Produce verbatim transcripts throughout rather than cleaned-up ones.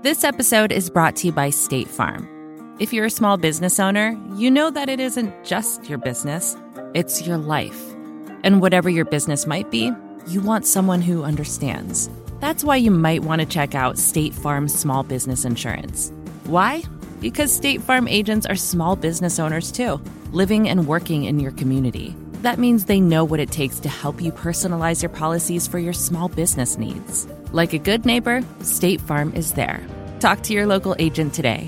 This episode is brought to you by State Farm. If you're a small business owner, you know that it isn't just your business, it's your life. And whatever your business might be, you want someone who understands. That's why you might want to check out State Farm Small Business Insurance. Why? Because State Farm agents are small business owners too, living and working in your community. That means they know what it takes to help you personalize your policies for your small business needs. Like a good neighbor, State Farm is there. Talk to your local agent today.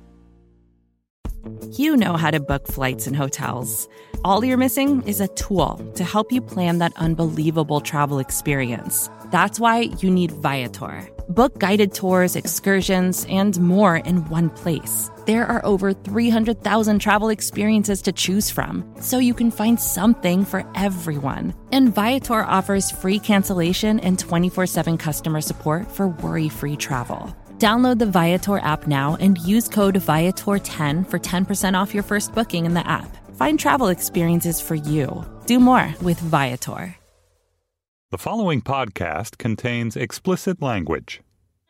You know how to book flights and hotels. All you're missing is a tool to help you plan that unbelievable travel experience. That's why you need Viator. Book guided tours, excursions, and more in one place. There are over three hundred thousand travel experiences to choose from, so you can find something for everyone. And Viator offers free cancellation and twenty-four seven customer support for worry-free travel. Download the Viator app now and use code Viator ten for ten percent off your first booking in the app. Find travel experiences for you. Do more with Viator. The following podcast contains explicit language.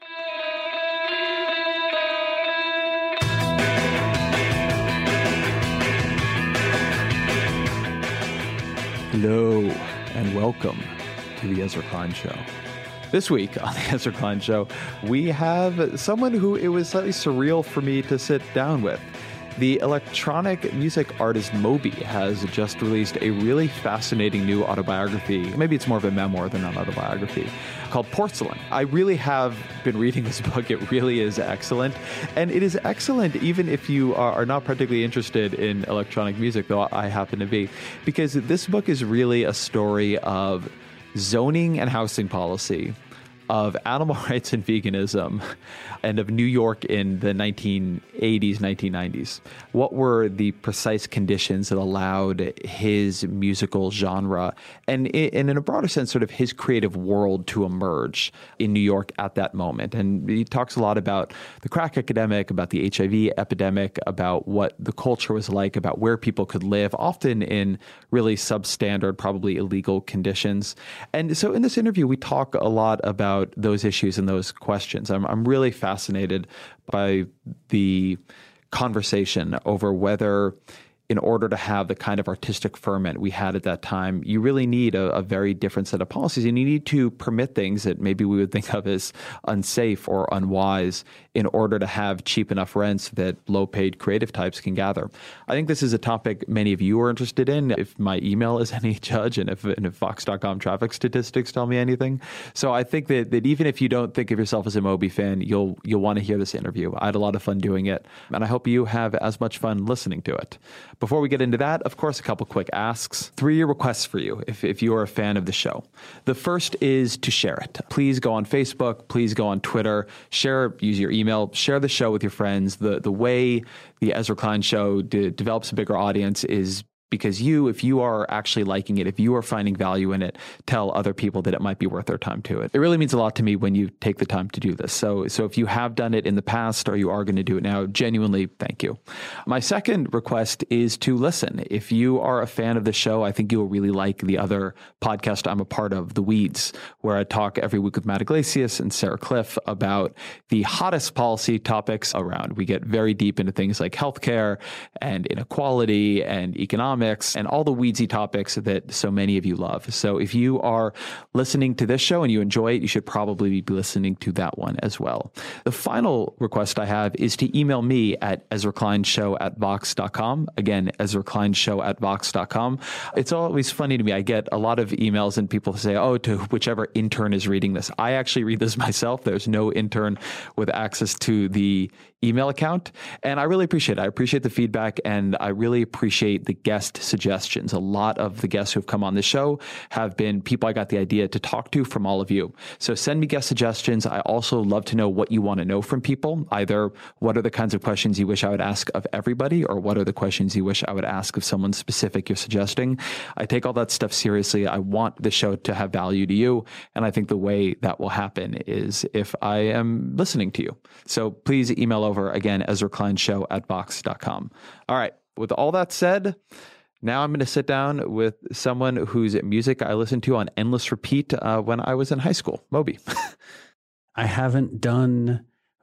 Hello, and welcome to the Ezra Klein Show. This week on the Ezra Klein Show, we have someone who it was slightly surreal for me to sit down with. The electronic music artist Moby has just released a really fascinating new autobiography. Maybe it's more of a memoir than an autobiography, called Porcelain. I really have been reading this book. It really is excellent. And it is excellent even if you are not particularly interested in electronic music, though I happen to be, because this book is really a story of zoning and housing policy, of animal rights and veganism, and of New York in the nineteen eighties, nineteen nineties. What were the precise conditions that allowed his musical genre and, and in a broader sense, sort of his creative world to emerge in New York at that moment? And he talks a lot about the crack epidemic, about the H I V epidemic, about what the culture was like, about where people could live, often in really substandard, probably illegal conditions. And so in this interview, we talk a lot about those issues and those questions. I'm, I'm really fascinated by the conversation over whether, in order to have the kind of artistic ferment we had at that time, you really need a, a very different set of policies, and you need to permit things that maybe we would think of as unsafe or unwise in order to have cheap enough rents that low-paid creative types can gather. I think this is a topic many of you are interested in, if my email is any judge and if, and if Vox dot com traffic statistics tell me anything. So I think that, that even if you don't think of yourself as a Moby fan, you'll you'll want to hear this interview. I had a lot of fun doing it, and I hope you have as much fun listening to it. Before we get into that, of course, a couple quick asks. Three requests for you if, if you are a fan of the show. The first is to share it. Please go on Facebook. Please go on Twitter. Share, use your email. Share the show with your friends. The, the way the Ezra Klein Show de- develops a bigger audience is because you, if you are actually liking it, if you are finding value in it, tell other people that it might be worth their time to it. It really means a lot to me when you take the time to do this. So, so if you have done it in the past or you are going to do it now, genuinely, thank you. My second request is to listen. If you are a fan of the show, I think you will really like the other podcast I'm a part of, The Weeds, where I talk every week with Matt Iglesias and Sarah Cliff about the hottest policy topics around. We get very deep into things like healthcare and inequality and economics and all the weedsy topics that so many of you love. So if you are listening to this show and you enjoy it, you should probably be listening to that one as well. The final request I have is to email me at Ezra Klein Show at Vox dot com. Again, Ezra Klein Show at Vox dot com. It's always funny to me. I get a lot of emails and people say, oh, to whichever intern is reading this. I actually read this myself. There's no intern with access to the email account. And I really appreciate it. I appreciate the feedback, and I really appreciate the guest suggestions. A lot of the guests who have come on the show have been people I got the idea to talk to from all of you. So send me guest suggestions. I also love to know what you want to know from people. Either what are the kinds of questions you wish I would ask of everybody, or what are the questions you wish I would ask of someone specific you're suggesting. I take all that stuff seriously. I want the show to have value to you. And I think the way that will happen is if I am listening to you. So please email over, again, Ezra Klein Show at Vox dot com. All right. With all that said, now I'm going to sit down with someone whose music I listened to on endless repeat uh, when I was in high school, Moby. I haven't done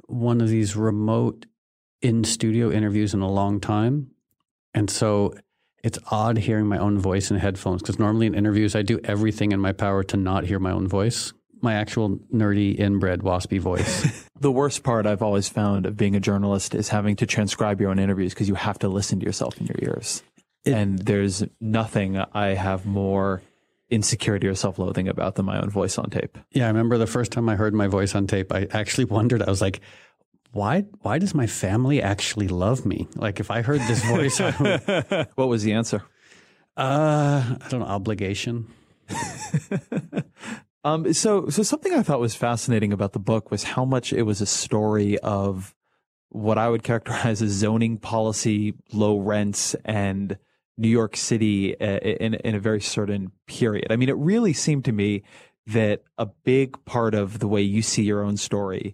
one of these remote in-studio interviews in a long time. And so it's odd hearing my own voice in headphones, because normally in interviews, I do everything in my power to not hear my own voice, my actual nerdy, inbred, waspy voice. The worst part I've always found of being a journalist is having to transcribe your own interviews, because you have to listen to yourself in your ears. It, and there's nothing I have more insecurity or self-loathing about than my own voice on tape. Yeah, I remember the first time I heard my voice on tape, I actually wondered, I was like, why why does my family actually love me? Like, if I heard this voice, I would... What was the answer? Uh, I don't know, obligation. um, so, so something I thought was fascinating about the book was how much it was a story of what I would characterize as zoning policy, low rents, and New York City in, in a very certain period. I mean, it really seemed to me that a big part of the way you see your own story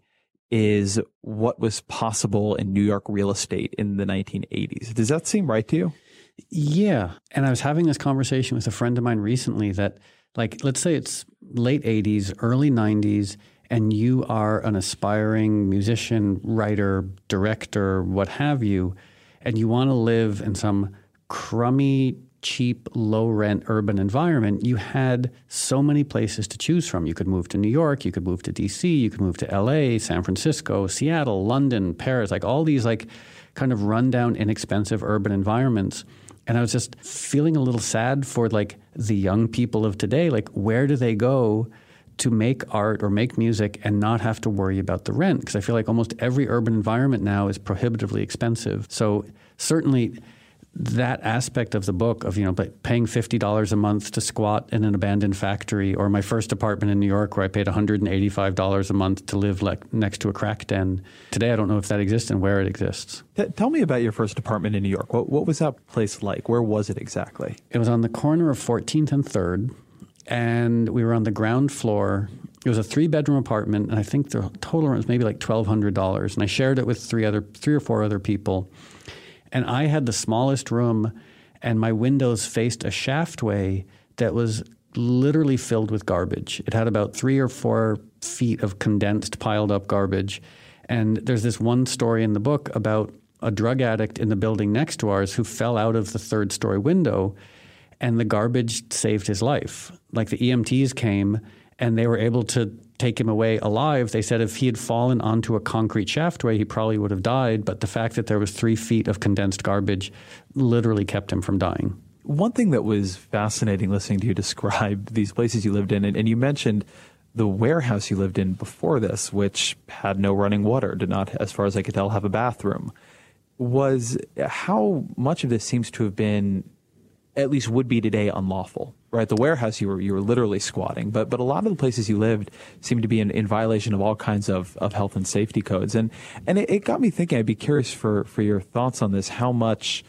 is what was possible in New York real estate in the nineteen eighties. Does that seem right to you? Yeah. And I was having this conversation with a friend of mine recently that, like, let's say it's late eighties, early nineties, and you are an aspiring musician, writer, director, what have you, and you want to live in some crummy, cheap, low-rent urban environment. You had so many places to choose from. You could move to New York, you could move to D C, you could move to L A, San Francisco, Seattle, London, Paris, like all these like kind of rundown, inexpensive urban environments. And I was just feeling a little sad for like the young people of today. Like, where do they go to make art or make music and not have to worry about the rent? Because I feel like almost every urban environment now is prohibitively expensive. So certainly that aspect of the book of, you know, paying fifty dollars a month to squat in an abandoned factory, or my first apartment in New York where I paid one hundred eighty-five dollars a month to live like next to a crack den. Today, I don't know if that exists and where it exists. T- tell me about your first apartment in New York. What, what was that place like? Where was it exactly? It was on the corner of fourteenth and third, and we were on the ground floor. It was a three-bedroom apartment, and I think the total rent was maybe like twelve hundred dollars. And I shared it with three other, three or four other people. And I had the smallest room, and my windows faced a shaftway that was literally filled with garbage. It had about three or four feet of condensed, piled up garbage. And there's this one story in the book about a drug addict in the building next to ours who fell out of the third story window, and the garbage saved his life. Like, the E M Ts came and they were able to take him away alive. They said if he had fallen onto a concrete shaftway, he probably would have died. But the fact that there was three feet of condensed garbage literally kept him from dying. One thing that was fascinating listening to you describe these places you lived in, and, and you mentioned the warehouse you lived in before this, which had no running water, did not, as far as I could tell, have a bathroom, was how much of this seems to have been, at least would be today, unlawful. Right, the warehouse you were you were literally squatting, but but a lot of the places you lived seemed to be in, in violation of all kinds of, of health and safety codes, and and it, it got me thinking. I'd be curious for for your thoughts on this. How much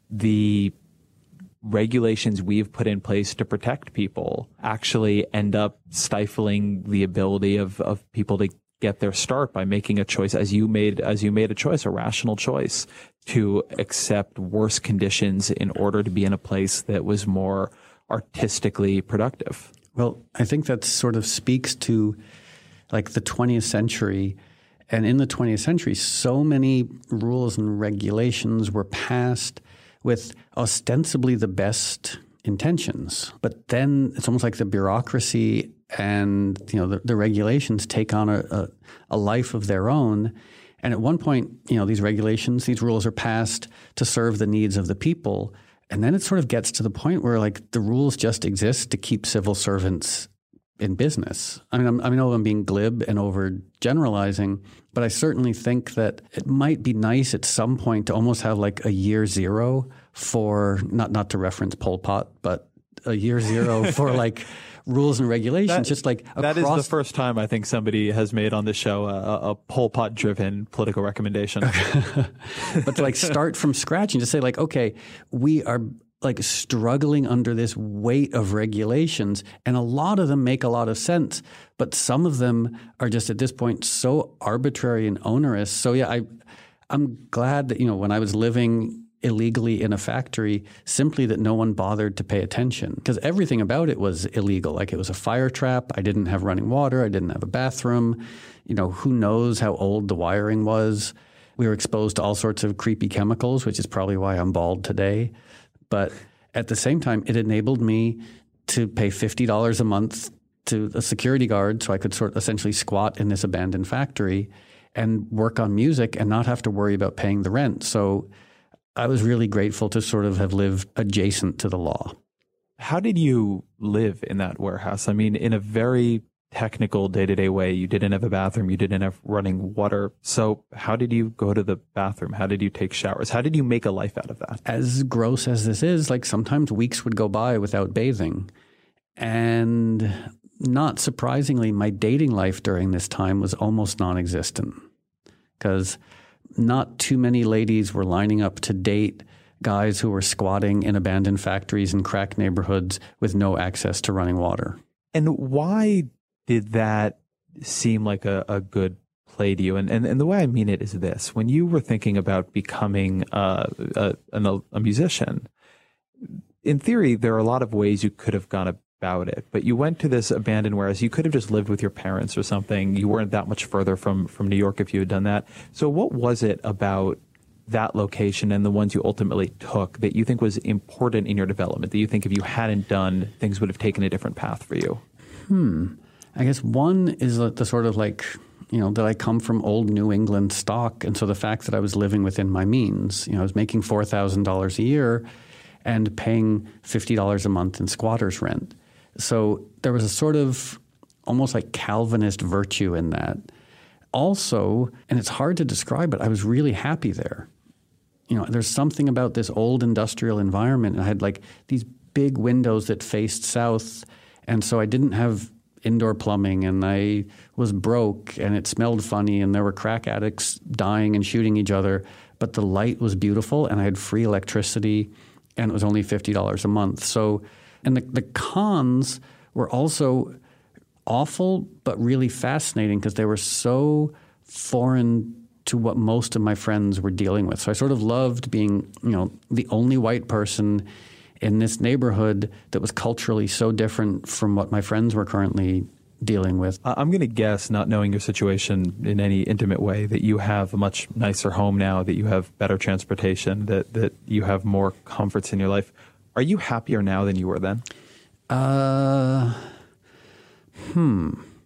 the regulations we've put in place to protect people actually end up stifling the ability of of people to get their start by making a choice, as you made as you made a choice, a rational choice, to accept worse conditions in order to be in a place that was more artistically productive. Well, I think that sort of speaks to like the twentieth century. And in the twentieth century, so many rules and regulations were passed with ostensibly the best intentions. But then it's almost like the bureaucracy and, you know, the, the regulations take on a, a, a life of their own. And at one point, you know, these regulations, these rules are passed to serve the needs of the people. And then it sort of gets to the point where, like, the rules just exist to keep civil servants in business. I mean, I'm, I know I'm being glib and overgeneralizing, but I certainly think that it might be nice at some point to almost have like a year zero for, not not to reference Pol Pot, but a year zero for like rules and regulations, that, just like across. That is the first time I think somebody has made on this show a, a Pol Pot driven political recommendation. But to like start from scratch and just say like, okay, we are like struggling under this weight of regulations, and a lot of them make a lot of sense, but some of them are just at this point so arbitrary and onerous. So yeah, I, I'm glad that, you know, when I was living illegally in a factory simply that no one bothered to pay attention because everything about it was illegal. Like it was a fire trap. I didn't have running water. I didn't have a bathroom. You know, who knows how old the wiring was. We were exposed to all sorts of creepy chemicals, which is probably why I'm bald today. But at the same time, it enabled me to pay fifty dollars a month to a security guard so I could sort of essentially squat in this abandoned factory and work on music and not have to worry about paying the rent. So I was really grateful to sort of have lived adjacent to the law. How did you live in that warehouse? I mean, in a very technical day-to-day way, you didn't have a bathroom, you didn't have running water. So how did you go to the bathroom? How did you take showers? How did you make a life out of that? As gross as this is, like sometimes weeks would go by without bathing. And not surprisingly, my dating life during this time was almost non-existent because not too many ladies were lining up to date guys who were squatting in abandoned factories and crack neighborhoods with no access to running water. And why did that seem like a, a good play to you? And, and and the way I mean it is this. When you were thinking about becoming uh, a, a, a musician, in theory, there are a lot of ways you could have gone about it. But you went to this abandoned warehouse. You could have just lived with your parents or something. You weren't that much further from, from New York if you had done that. So what was it about that location and the ones you ultimately took that you think was important in your development, that you think if you hadn't done, things would have taken a different path for you? Hmm. I guess one is the, the sort of like, you know, that I come from old New England stock. And so the fact that I was living within my means, you know, I was making four thousand dollars a year and paying fifty dollars a month in squatter's rent. So there was a sort of almost like Calvinist virtue in that. Also, and it's hard to describe, but I was really happy there. You know, there's something about this old industrial environment. And I had like these big windows that faced south. And so I didn't have indoor plumbing and I was broke and it smelled funny and there were crack addicts dying and shooting each other. But the light was beautiful and I had free electricity and it was only fifty dollars a month. So, and the, the cons were also awful but really fascinating because they were so foreign to what most of my friends were dealing with. So I sort of loved being, you know, the only white person in this neighborhood that was culturally so different from what my friends were currently dealing with. I'm going to guess, not knowing your situation in any intimate way, that you have a much nicer home now, that you have better transportation, that, that you have more comforts in your life. Are you happier now than you were then? Uh, hmm,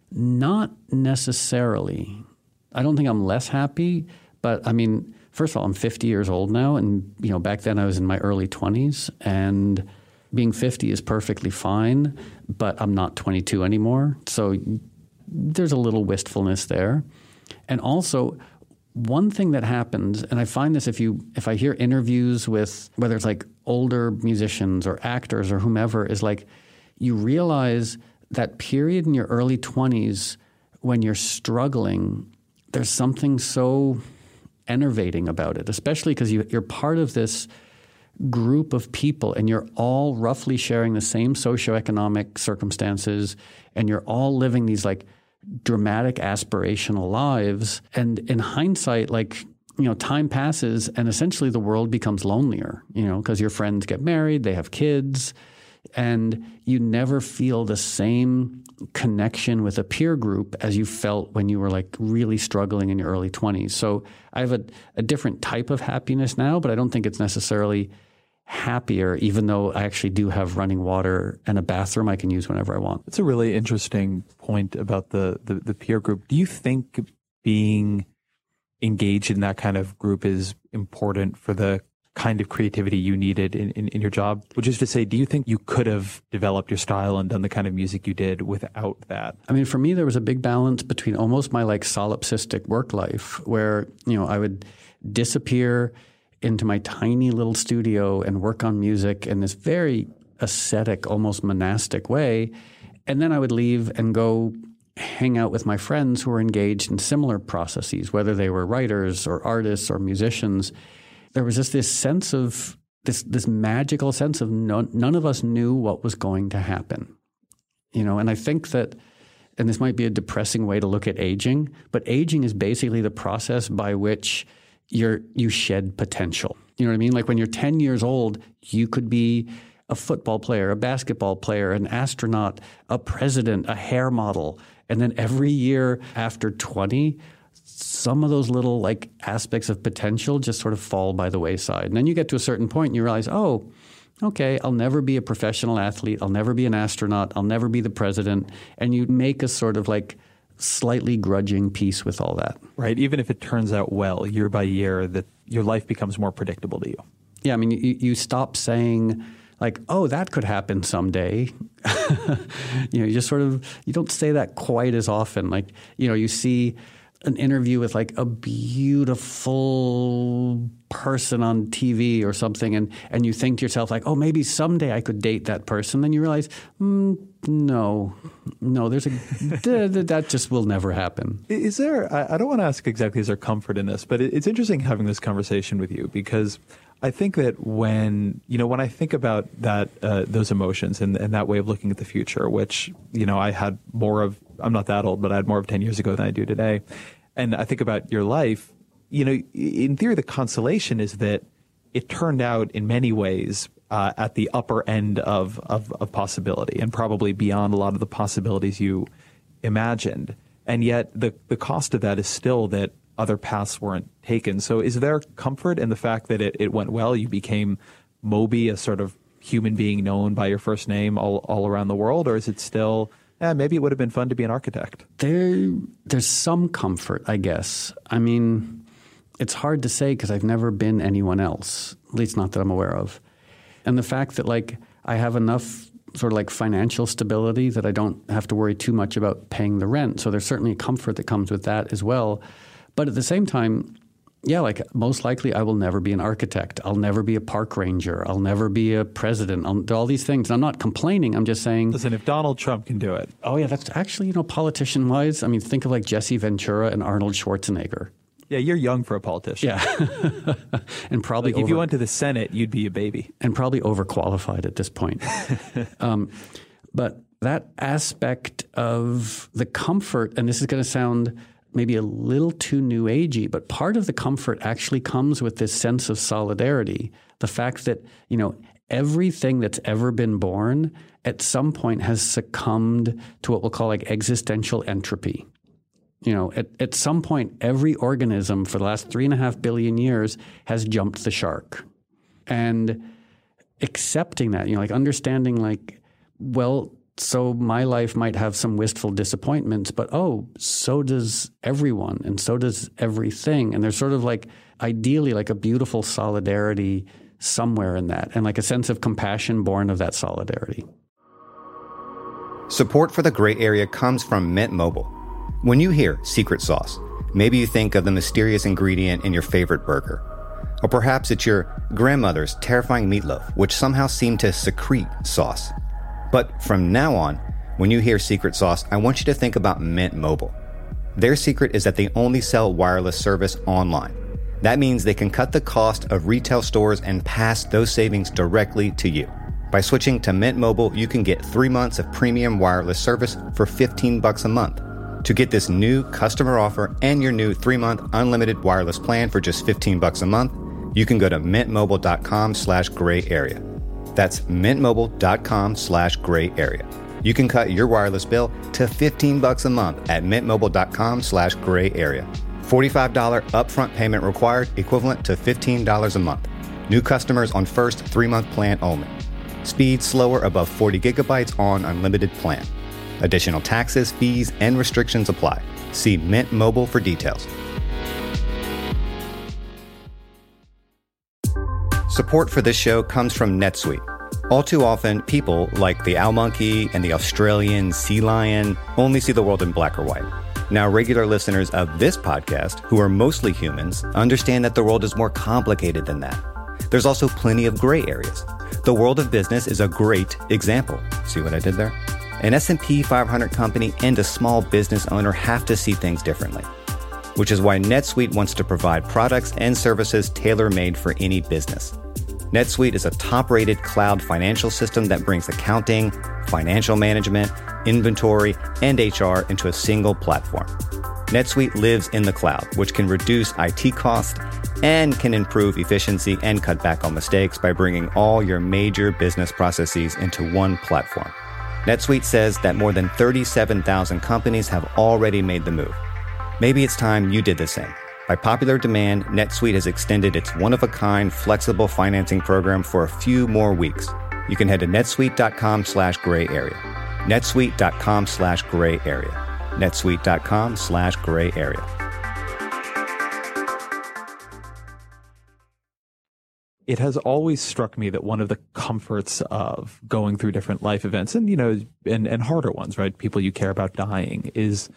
not necessarily. I don't think I'm less happy, but I mean, first of all, I'm fifty years old now, and you know, back then I was in my early twenties, and being fifty is perfectly fine, but I'm not twenty-two anymore, so there's a little wistfulness there. And also, one thing that happens, and I find this if you if I hear interviews with whether it's like older musicians or actors or whomever, is like you realize that period in your early twenties when you're struggling, there's something so enervating about it, especially because you, you're part of this group of people and you're all roughly sharing the same socioeconomic circumstances and you're all living these like dramatic aspirational lives. And in hindsight, like, you know, time passes and essentially the world becomes lonelier, you know, because your friends get married, they have kids, and you never feel the same connection with a peer group as you felt when you were like really struggling in your early twenties. So I have a, a different type of happiness now, but I don't think it's necessarily happier, even though I actually do have running water and a bathroom I can use whenever I want. That's a really interesting point about the, the, the peer group. Do you think being engaged in that kind of group is important for the kind of creativity you needed in, in, in your job? Which is to say, do you think you could have developed your style and done the kind of music you did without that? I mean, for me, there was a big balance between almost my like solipsistic work life where, you know, I would disappear into my tiny little studio and work on music in this very ascetic, almost monastic way. And then I would leave and go hang out with my friends who were engaged in similar processes, whether they were writers or artists or musicians. There was just this sense of this this magical sense of no, none of us knew what was going to happen, you know. And I think that, and this might be a depressing way to look at aging, but aging is basically the process by which you're you shed potential. You know what I mean? Like when you're ten years old, you could be a football player, a basketball player, an astronaut, a president, a hair model. And then every year after twenty, some of those little like aspects of potential just sort of fall by the wayside. And then you get to a certain point and you realize, oh, okay, I'll never be a professional athlete. I'll never be an astronaut. I'll never be the president. And you make a sort of like slightly grudging peace with all that. Right. Even if it turns out well year by year, that your life becomes more predictable to you. Yeah. I mean, you, you stop saying like, oh, that could happen someday. You know, you just sort of, you don't say that quite as often. Like, you know, you see an interview with like a beautiful person on T V or something, and, and you think to yourself like, oh, maybe someday I could date that person. Then you realize, mm, no, no, there's a that just will never happen. Is there? I, I don't want to ask exactly is there comfort in this, but it, it's interesting having this conversation with you because I think that when you know when I think about that uh, those emotions and, and that way of looking at the future, which you know I had more of. I'm not that old, but I had more of ten years ago than I do today. And I think about your life, you know, in theory, the consolation is that it turned out in many ways uh, at the upper end of, of, of possibility and probably beyond a lot of the possibilities you imagined. And yet the, the cost of that is still that other paths weren't taken. So is there comfort in the fact that it, it went well? You became Moby, a sort of human being known by your first name all, all around the world? Or is it still... Yeah, maybe it would have been fun to be an architect. There, there's some comfort, I guess. I mean, it's hard to say because I've never been anyone else, at least not that I'm aware of. And the fact that, like, I have enough sort of like financial stability that I don't have to worry too much about paying the rent. So there's certainly a comfort that comes with that as well. But at the same time, yeah, like most likely I will never be an architect. I'll never be a park ranger. I'll never be a president. I'll do all these things. And I'm not complaining. I'm just saying. Listen, if Donald Trump can do it. Oh, yeah, that's actually, you know, politician-wise, I mean, think of like Jesse Ventura and Arnold Schwarzenegger. Yeah, you're young for a politician. Yeah. And probably like if over, you went to the Senate, you'd be a baby. And probably overqualified at this point. um, but that aspect of the comfort, and this is going to sound maybe a little too new agey, but part of the comfort actually comes with this sense of solidarity. The fact that, you know, everything that's ever been born at some point has succumbed to what we'll call like existential entropy. You know, at, at some point, every organism for the last three and a half billion years has jumped the shark. And accepting that, you know, like understanding like, well, so my life might have some wistful disappointments, but oh, so does everyone and so does everything. And there's sort of like ideally like a beautiful solidarity somewhere in that and like a sense of compassion born of that solidarity. Support for the Gray Area comes from Mint Mobile. When you hear secret sauce, maybe you think of the mysterious ingredient in your favorite burger. Or perhaps it's your grandmother's terrifying meatloaf, which somehow seemed to secrete sauce. But from now on, when you hear secret sauce, I want you to think about Mint Mobile. Their secret is that they only sell wireless service online. That means they can cut the cost of retail stores and pass those savings directly to you. By switching to Mint Mobile, you can get three months of premium wireless service for fifteen bucks a month. To get this new customer offer and your new three-month unlimited wireless plan for just fifteen bucks a month, you can go to mintmobile.com slash gray area. That's mintmobile.com slash gray area. You can cut your wireless bill to fifteen bucks a month at mintmobile.com slash gray area. forty-five dollars upfront payment required, equivalent to fifteen dollars a month. New customers on first three-month plan only. Speed slower above forty gigabytes on unlimited plan. Additional taxes, fees, and restrictions apply. See Mint Mobile for details. Support for this show comes from NetSuite. All too often, people like the owl monkey and the Australian sea lion only see the world in black or white. Now, regular listeners of this podcast, who are mostly humans, understand that the world is more complicated than that. There's also plenty of gray areas. The world of business is a great example. See what I did there? An S and P five hundred company and a small business owner have to see things differently, which is why NetSuite wants to provide products and services tailor-made for any business. NetSuite is a top-rated cloud financial system that brings accounting, financial management, inventory, and H R into a single platform. NetSuite lives in the cloud, which can reduce I T costs and can improve efficiency and cut back on mistakes by bringing all your major business processes into one platform. NetSuite says that more than thirty-seven thousand companies have already made the move. Maybe it's time you did the same. By popular demand, NetSuite has extended its one-of-a-kind flexible financing program for a few more weeks. You can head to netsuite.com slash gray area. netsuite.com slash gray area. netsuite.com slash gray area. It has always struck me that one of the comforts of going through different life events and, you know, and, and harder ones, right? People you care about dying, is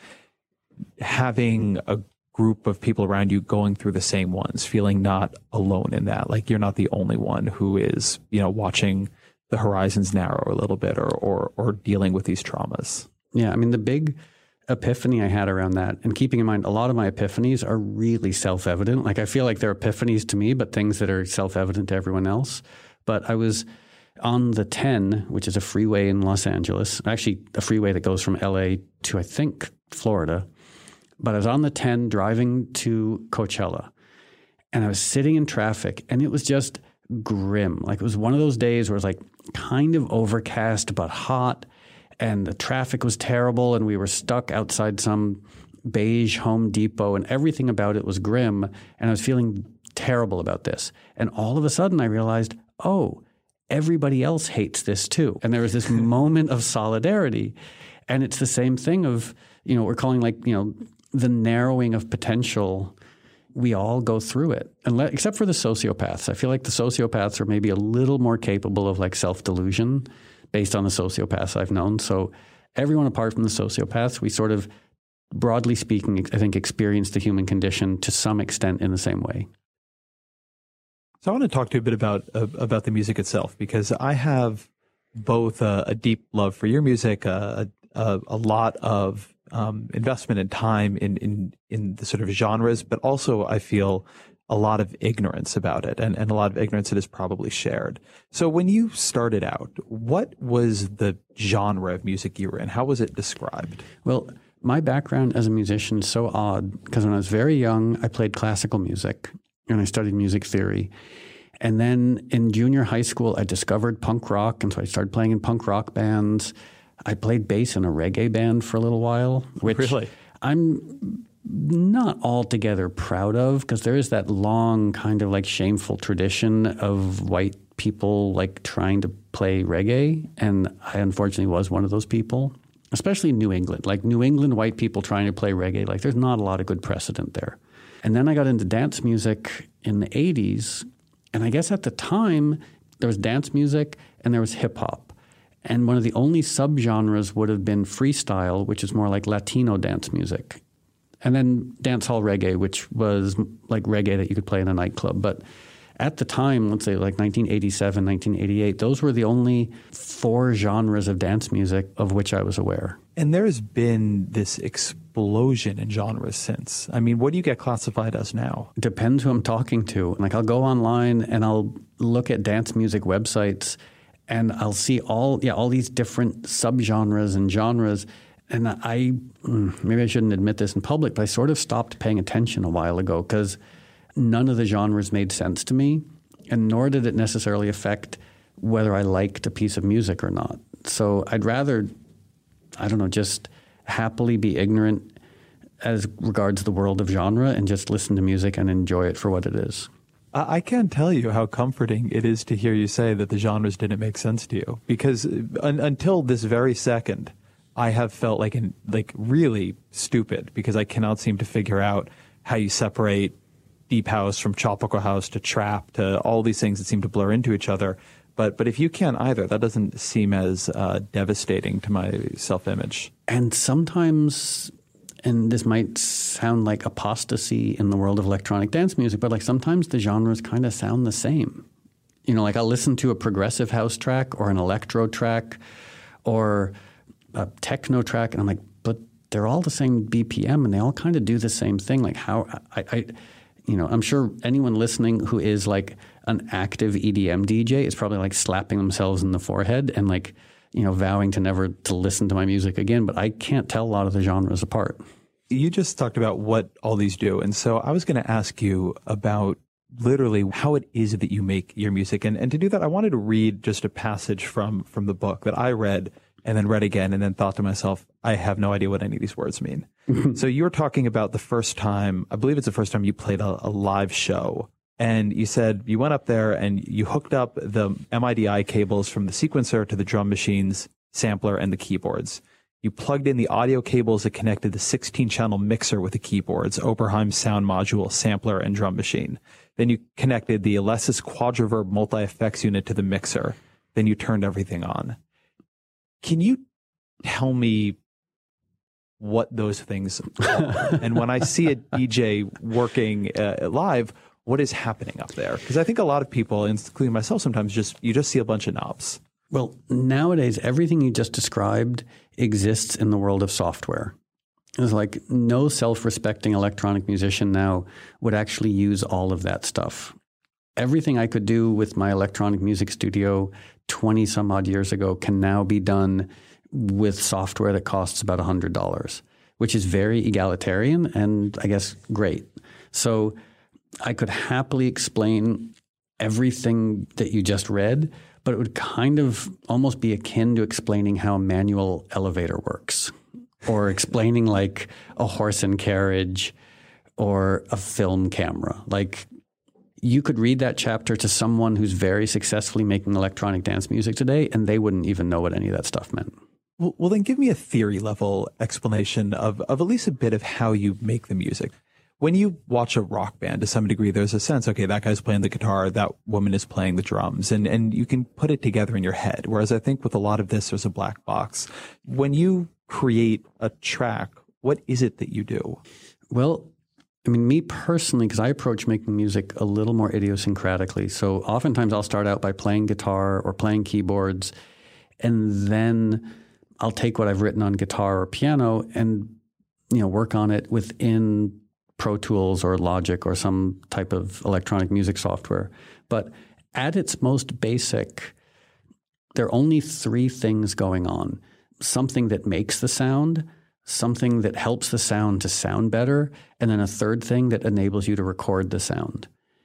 having a group of people around you going through the same ones, feeling not alone in that. Like you're not the only one who is, you know, watching the horizons narrow a little bit or, or, or dealing with these traumas. Yeah. I mean, the big epiphany I had around that, and keeping in mind, a lot of my epiphanies are really self-evident. Like I feel like they're epiphanies to me, but things that are self-evident to everyone else. But I was on the ten, which is a freeway in Los Angeles, actually a freeway that goes from L A to, I think, Florida. But I was on the ten driving to Coachella, and I was sitting in traffic, and it was just grim. Like it was one of those days where it was like kind of overcast but hot, and the traffic was terrible, and we were stuck outside some beige Home Depot, and everything about it was grim, and I was feeling terrible about this. And all of a sudden I realized, oh, everybody else hates this too. And there was this moment of solidarity. And it's the same thing of, you know, we're calling like, you know, the narrowing of potential. We all go through it, and let, except for the sociopaths. I feel like the sociopaths are maybe a little more capable of like self-delusion based on the sociopaths I've known. So everyone apart from the sociopaths, we sort of, broadly speaking, I think experience the human condition to some extent in the same way. So I want to talk to you a bit about uh, about the music itself, because I have both a, a deep love for your music, a, a, a lot of um, investment and time in, in, in the sort of genres, but also I feel a lot of ignorance about it, and, and a lot of ignorance that is probably shared. So when you started out, what was the genre of music you were in? How was it described? Well, my background as a musician is so odd, because when I was very young, I played classical music and I studied music theory. And then in junior high school, I discovered punk rock, and so I started playing in punk rock bands. I played bass in a reggae band for a little while, which really? I'm not altogether proud of, because there is that long kind of like shameful tradition of white people like trying to play reggae, and I unfortunately was one of those people, especially in New England. Like New England white people trying to play reggae, like there's not a lot of good precedent there. And then I got into dance music in the eighties, and I guess at the time there was dance music and there was hip hop. And one of the only subgenres would have been freestyle, which is more like Latino dance music. And then dancehall reggae, which was like reggae that you could play in a nightclub. But at the time, let's say like nineteen eighty-seven, nineteen eighty-eight, those were the only four genres of dance music of which I was aware. And there's been this explosion in genres since. I mean, what do you get classified as now? It depends who I'm talking to. Like I'll go online and I'll look at dance music websites, and I'll see all yeah all these different subgenres and genres. And I, maybe I shouldn't admit this in public, but I sort of stopped paying attention a while ago, because none of the genres made sense to me, and nor did it necessarily affect whether I liked a piece of music or not. So I'd rather, I don't know, just happily be ignorant as regards the world of genre and just listen to music and enjoy it for what it is. I can't tell you how comforting it is to hear you say that the genres didn't make sense to you, because un- until this very second, I have felt like an, like really stupid, because I cannot seem to figure out how you separate deep house from tropical house to trap to all these things that seem to blur into each other. But but if you can't either, that doesn't seem as uh, devastating to my self-image. And sometimes, and this might sound like apostasy in the world of electronic dance music, but like sometimes the genres kind of sound the same. You know, like I'll listen to a progressive house track or an electro track or a techno track, and I'm like, but they're all the same B P M and they all kind of do the same thing. Like how I, I you know, I'm sure anyone listening who is like an active E D M D J is probably like slapping themselves in the forehead and like, you know, vowing to never to listen to my music again. But I can't tell a lot of the genres apart. You just talked about what all these do. And so I was going to ask you about literally how it is that you make your music. And, and to do that, I wanted to read just a passage from, from the book that I read and then read again and then thought to myself, I have no idea what any of these words mean. So you were talking about the first time, I believe it's the first time you played a, a live show. And you said you went up there and you hooked up the M I D I cables from the sequencer to the drum machines, sampler, and the keyboards. You plugged in the audio cables that connected the sixteen channel mixer with the keyboards, Oberheim sound module, sampler, and drum machine. Then you connected the Alesis Quadraverb multi-effects unit to the mixer. Then you turned everything on. Can you tell me what those things are? And when I see a D J working uh, live, what is happening up there? Because I think a lot of people, including myself, sometimes just you just see a bunch of knobs. Well, nowadays, everything you just described exists in the world of software. It's like no self-respecting electronic musician now would actually use all of that stuff. Everything I could do with my electronic music studio twenty some odd years ago can now be done with software that costs about one hundred dollars, which is very egalitarian and I guess great. So I could happily explain everything that you just read, but it would kind of almost be akin to explaining how a manual elevator works or explaining like a horse and carriage or a film camera. Like you could read that chapter to someone who's very successfully making electronic dance music today, and they wouldn't even know what any of that stuff meant. Well, well then give me a theory level explanation of, of at least a bit of how you make the music. When you watch a rock band, to some degree, there's a sense, okay, that guy's playing the guitar, that woman is playing the drums, and, and you can put it together in your head. Whereas I think with a lot of this, there's a black box. When you create a track, what is it that you do? Well, I mean, me personally, because I approach making music a little more idiosyncratically. So oftentimes I'll start out by playing guitar or playing keyboards, and then I'll take what I've written on guitar or piano and, you know, work on it within Pro Tools or Logic or some type of electronic music software. But at its most basic, there are only three things going on. Something that makes the sound, something that helps the sound to sound better, and then a third thing that enables you to record the sound.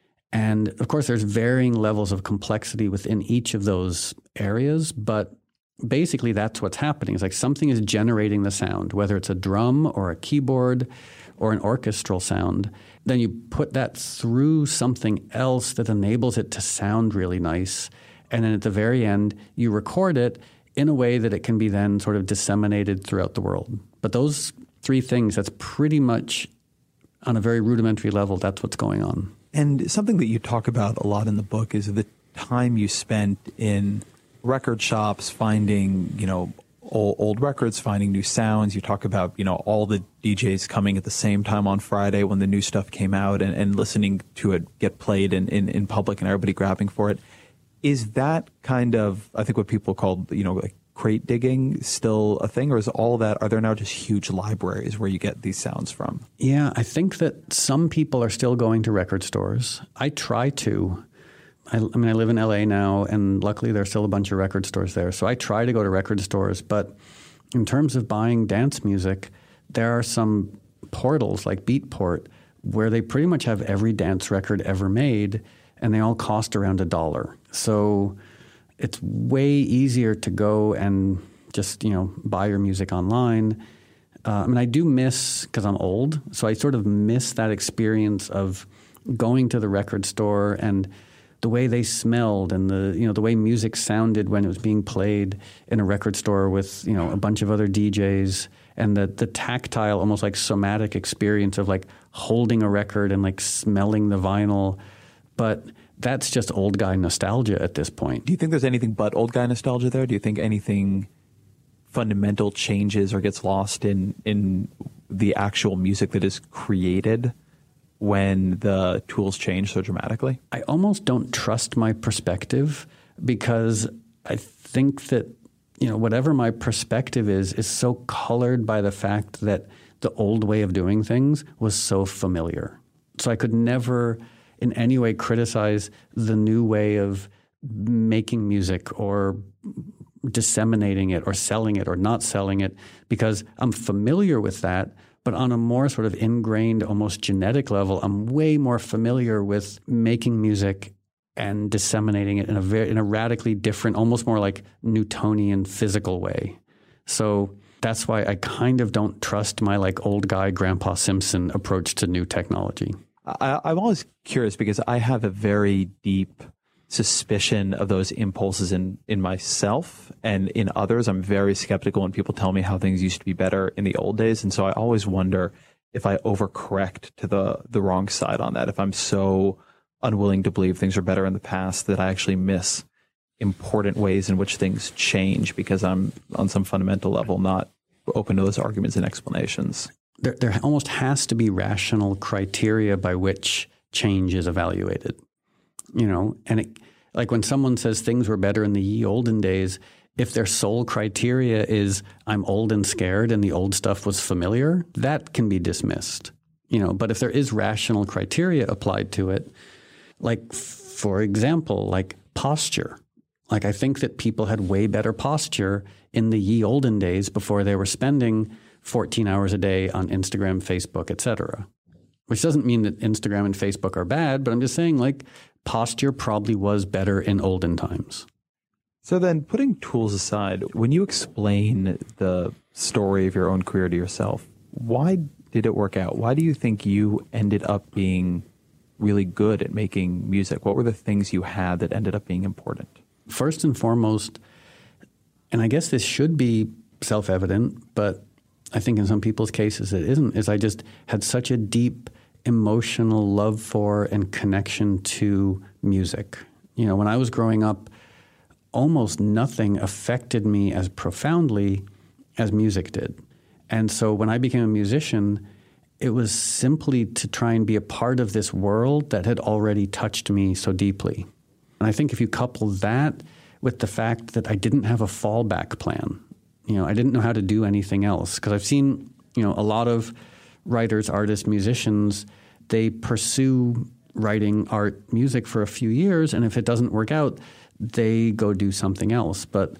And of course, there's varying levels of complexity within each of those areas, but basically that's what's happening. It's like something is generating the sound, whether it's a drum or a keyboard or an orchestral sound. Then you put that through something else that enables it to sound really nice. And then at the very end, you record it in a way that it can be then sort of disseminated throughout the world. But those three things, that's pretty much on a very rudimentary level, that's what's going on. And something that you talk about a lot in the book is the time you spent in record shops finding, you know, old, old records, finding new sounds. You talk about, you know, all the D Js coming at the same time on Friday when the new stuff came out and, and listening to it get played in, in, in public and everybody grabbing for it. Is that kind of, I think what people call, you know, like crate digging still a thing, or is all that, are there now just huge libraries where you get these sounds from? Yeah, I think that some people are still going to record stores. I try to. I, I mean, I live in L A now, and luckily there's still a bunch of record stores there. So I try to go to record stores. But in terms of buying dance music, there are some portals like Beatport where they pretty much have every dance record ever made, and they all cost around a dollar. So it's way easier to go and just, you know, buy your music online. Uh, I mean, I do miss, because I'm old, so I sort of miss that experience of going to the record store and the way they smelled and the, you know, the way music sounded when it was being played in a record store with, you know, a bunch of other D Js, and the the tactile, almost like somatic experience of like holding a record and like smelling the vinyl. But that's just old guy nostalgia at this point. Do you think there's anything but old guy nostalgia there? Do you think anything fundamental changes or gets lost in in the actual music that is created when the tools change so dramatically? I almost don't trust my perspective, because I think that, you know, whatever my perspective is, is so colored by the fact that the old way of doing things was so familiar. So I could never in any way criticize the new way of making music or disseminating it or selling it or not selling it, because I'm familiar with that, But on a more sort of ingrained, almost genetic level, I'm way more familiar with making music and disseminating it in a very, in a radically different, almost more like Newtonian physical way. So that's why I kind of don't trust my like old guy Grandpa Simpson approach to new technology. I, I'm always curious because I have a very deep suspicion of those impulses in, in myself and in others. I'm very skeptical when people tell me how things used to be better in the old days. And so I always wonder if I overcorrect to the, the wrong side on that, if I'm so unwilling to believe things are better in the past that I actually miss important ways in which things change because I'm on some fundamental level not open to those arguments and explanations. There, there almost has to be rational criteria by which change is evaluated. You know, and it, like when someone says things were better in the ye olden days, if their sole criteria is I'm old and scared and the old stuff was familiar, that can be dismissed. You know, but if there is rational criteria applied to it, like for example, like posture. Like I think that people had way better posture in the ye olden days before they were spending fourteen hours a day on Instagram, Facebook, et cetera. Which doesn't mean that Instagram and Facebook are bad, but I'm just saying like posture probably was better in olden times. So then putting tools aside, when you explain the story of your own career to yourself, why did it work out? Why do you think you ended up being really good at making music? What were the things you had that ended up being important? First and foremost, and I guess this should be self-evident, but I think in some people's cases it isn't, is I just had such a deep emotional love for and connection to music. You know, when I was growing up, almost nothing affected me as profoundly as music did. And so when I became a musician, it was simply to try and be a part of this world that had already touched me so deeply. And I think if you couple that with the fact that I didn't have a fallback plan, you know, I didn't know how to do anything else. Because I've seen, you know, a lot of writers, artists, musicians, they pursue writing art, music for a few years, and if it doesn't work out, they go do something else. But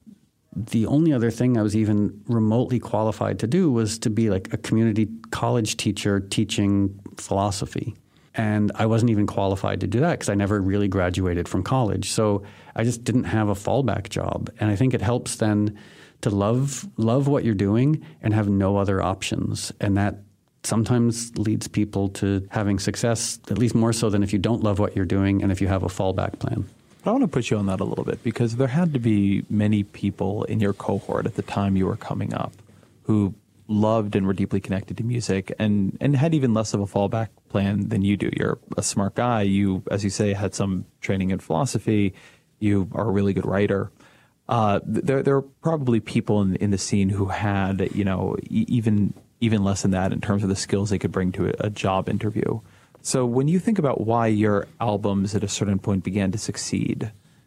the only other thing I was even remotely qualified to do was to be like a community college teacher teaching philosophy. And I wasn't even qualified to do that because I never really graduated from college. So I just didn't have a fallback job. And I think it helps then to love love what you're doing and have no other options. And that sometimes leads people to having success, at least more so than if you don't love what you're doing and if you have a fallback plan. But I want to push you on that a little bit because there had to be many people in your cohort at the time you were coming up who loved and were deeply connected to music and, and had even less of a fallback plan than you do. You're a smart guy. You, as you say, had some training in philosophy. You are a really good writer. Uh, there, there are probably people in, in the scene who had, you know, e- even even less than that in terms of the skills they could bring to a, a job interview. So when you think about why your albums at a certain point began to succeed,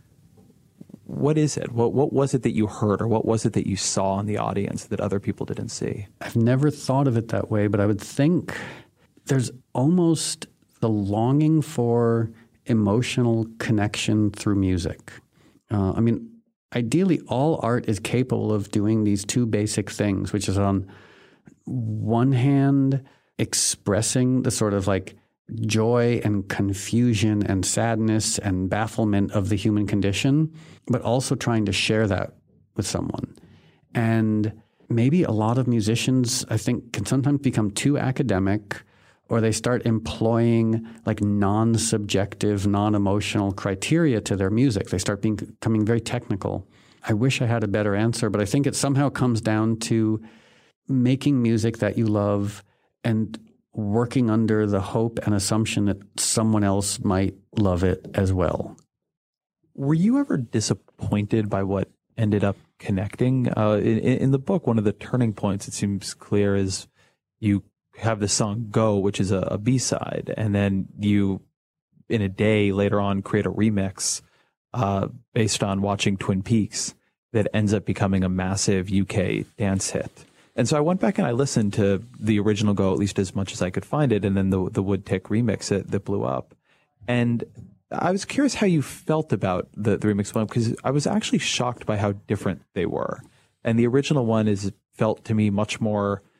what is it? What what was it that you heard or what was it that you saw in the audience that other people didn't see? I've never thought of it that way, but I would think there's almost the longing for emotional connection through music. Uh, I mean, ideally, all art is capable of doing these two basic things, which is on one hand, expressing the sort of like joy and confusion and sadness and bafflement of the human condition, but also trying to share that with someone. And maybe a lot of musicians, I think, can sometimes become too academic, or they start employing like non-subjective, non-emotional criteria to their music. They start being, becoming very technical. I wish I had a better answer, but I think it somehow comes down to making music that you love and working under the hope and assumption that someone else might love it as well. Were you ever disappointed by what ended up connecting? Uh, in, in the book, one of the turning points, it seems clear, is you have the song Go, which is a, a B-side, and then you, in a day later on, create a remix uh, based on watching Twin Peaks that ends up becoming a massive U K dance hit. And so I went back and I listened to the original Go at least as much as I could find it, and then the the Wood Tick remix that, that blew up. And I was curious how you felt about the, the remix one, because I was actually shocked by how different they were. And the original one is felt to me much more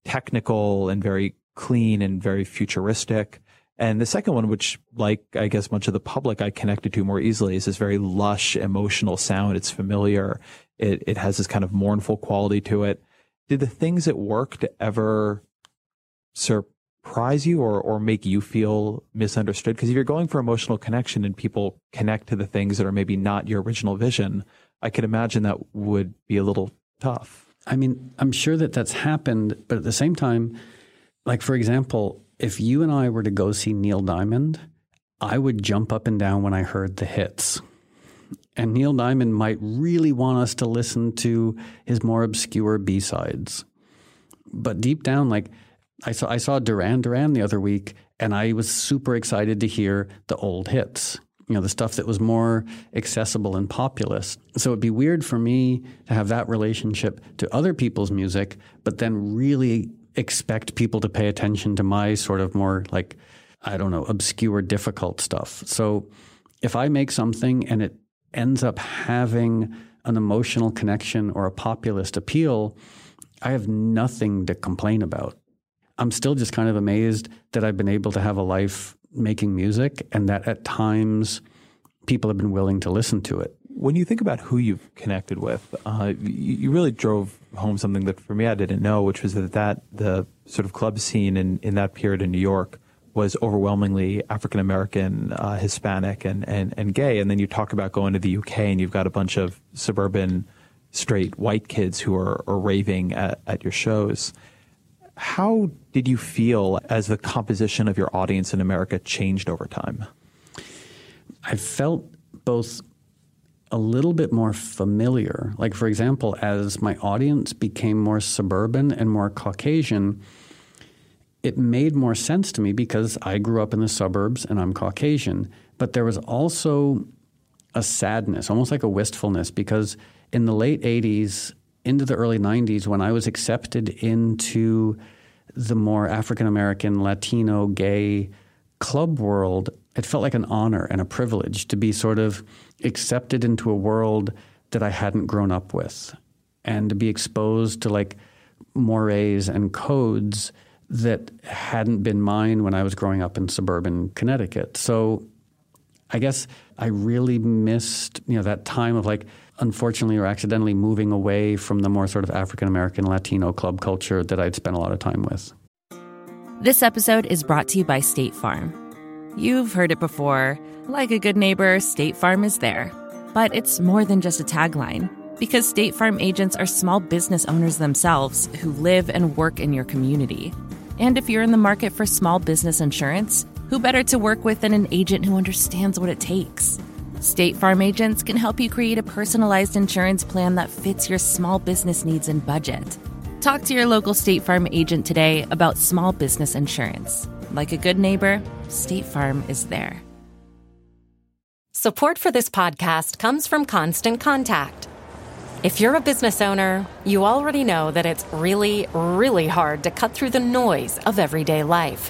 technical and very clean and very futuristic. And the second one, which like I guess much of the public I connected to more easily, is this very lush, emotional sound. It's familiar. It it has this kind of mournful quality to it. Did the things that worked ever surprise you or or make you feel misunderstood? Because if you're going for emotional connection and people connect to the things that are maybe not your original vision, I could imagine that would be a little tough. I mean, I'm sure that that's happened, but at the same time, like, for example, if you and I were to go see Neil Diamond, I would jump up and down when I heard the hits. And Neil Diamond might really want us to listen to his more obscure B-sides. But deep down, like, I saw I saw Duran Duran the other week, and I was super excited to hear the old hits. You know, the stuff that was more accessible and populist. So it'd be weird for me to have that relationship to other people's music, but then really expect people to pay attention to my sort of more like, I don't know, obscure, difficult stuff. So if I make something and it ends up having an emotional connection or a populist appeal, I have nothing to complain about. I'm still just kind of amazed that I've been able to have a life making music and that at times people have been willing to listen to it. When you think about who you've connected with, uh, you, you really drove home something that for me I didn't know, which was that, that the sort of club scene in, in that period in New York was overwhelmingly African-American, uh, Hispanic, and, and, and gay. And then you talk about going to the U K and you've got a bunch of suburban straight white kids who are, are raving at, at your shows. How did you feel as the composition of your audience in America changed over time? I felt both a little bit more familiar. Like, for example, as my audience became more suburban and more Caucasian, it made more sense to me because I grew up in the suburbs and I'm Caucasian. But there was also a sadness, almost like a wistfulness, because in the late eighties into the early nineties, when I was accepted into the more African-American, Latino, gay club world, it felt like an honor and a privilege to be sort of accepted into a world that I hadn't grown up with and to be exposed to like mores and codes that hadn't been mine when I was growing up in suburban Connecticut. So I guess I really missed, you know, that time of like, unfortunately or accidentally moving away from the more sort of African-American Latino club culture that I'd spent a lot of time with. This episode is brought to you by State Farm. You've heard it before. Like a good neighbor, State Farm is there. But it's more than just a tagline, because State Farm agents are small business owners themselves who live and work in your community. And if you're in the market for small business insurance, who better to work with than an agent who understands what it takes? State Farm agents can help you create a personalized insurance plan that fits your small business needs and budget. Talk to your local State Farm agent today about small business insurance. Like a good neighbor, State Farm is there. Support for this podcast comes from Constant Contact. If you're a business owner, you already know that it's really, really hard to cut through the noise of everyday life.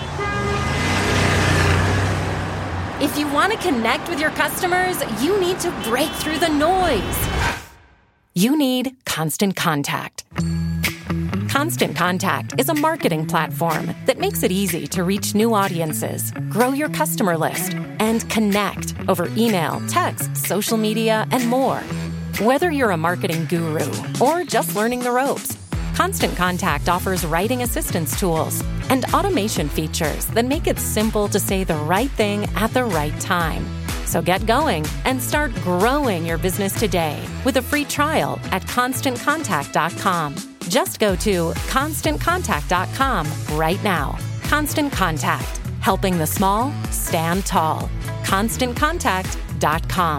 If you want to connect with your customers, you need to break through the noise. You need Constant Contact. Constant Contact is a marketing platform that makes it easy to reach new audiences, grow your customer list, and connect over email, text, social media, and more. Whether you're a marketing guru or just learning the ropes, Constant Contact offers writing assistance tools and automation features that make it simple to say the right thing at the right time. So get going and start growing your business today with a free trial at constant contact dot com. Just go to constant contact dot com right now. Constant Contact, helping the small stand tall. constant contact dot com.